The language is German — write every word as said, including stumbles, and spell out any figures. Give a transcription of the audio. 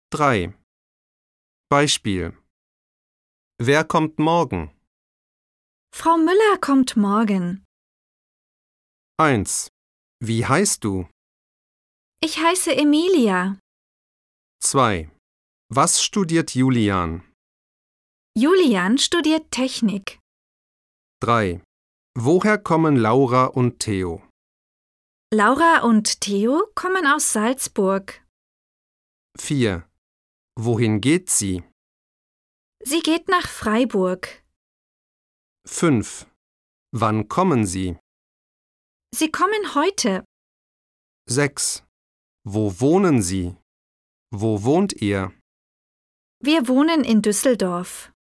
drei. Beispiel: Wer kommt morgen? Frau Müller kommt morgen. eins. Wie heißt du? Ich heiße Emilia. zwei. Was studiert Julian? Julian studiert Technik. drei. Woher kommen Laura und Theo? Laura und Theo kommen aus Salzburg. vier. Wohin geht sie? Sie geht nach Freiburg. fünf. Wann kommen sie? Sie kommen heute. sechs. Wo wohnen sie? Wo wohnt ihr? Wir wohnen in Düsseldorf.